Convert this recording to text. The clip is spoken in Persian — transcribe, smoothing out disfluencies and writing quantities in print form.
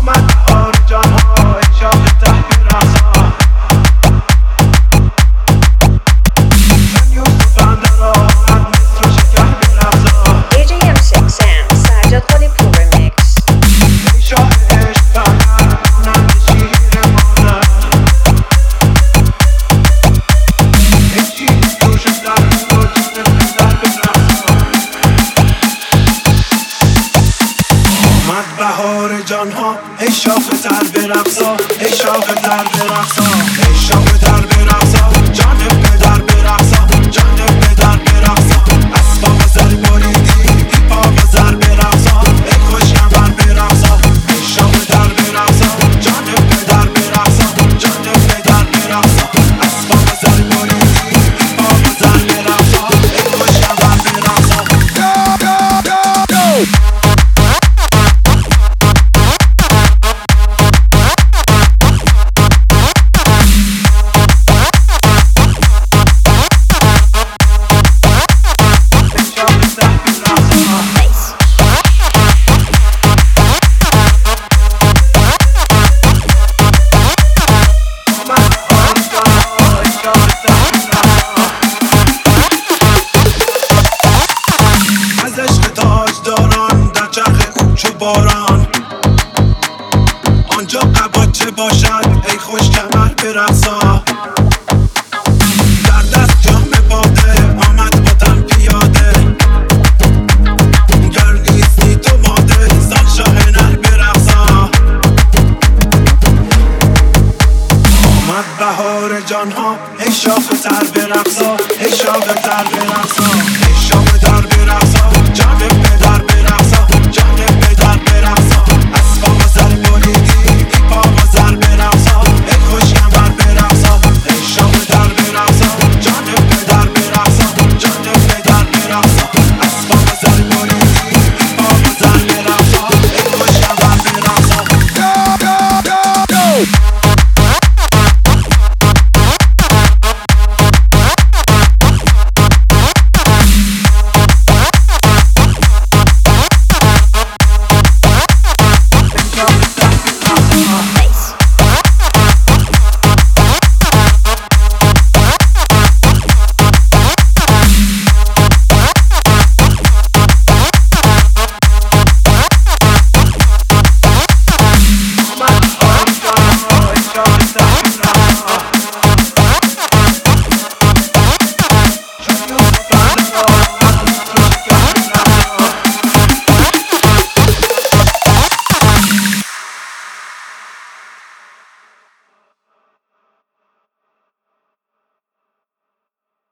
آمد بهار جانها ای شاخ ته رقصا من یوسف اندر آمد مصر و شکر برقصا DJ M6 Sam Sajad Hollywood Remix. ای شاه عشق پرور مانند شیر مادر ای چیز جوش در و جون پدر برقصا آمد بهار جانها ای شاخ تر برقصا ای شاخ تر برقصا ای شاخ تر برقصا جان پدر برقصا جان پدر برقصا اسباب زر بریدی پا و زر برقصا ای خوش کمر برقصا ای شاخ تر برقصا جان پدر برقصا جان پدر برقصا اسباب زر بریدی پا و زر برقصا ای خوش کمر برقصا از عشق تاجداران در چرخ کوچ و باران آنجا قباچه باشد ای خوش کمر برقصا در دست جام باده آمد با تن پیاده گر نیستی تو ماده سال شاه نر برقصا آمد بهار جانها ای شاخ تر برقصا ای شاخ تر برقصا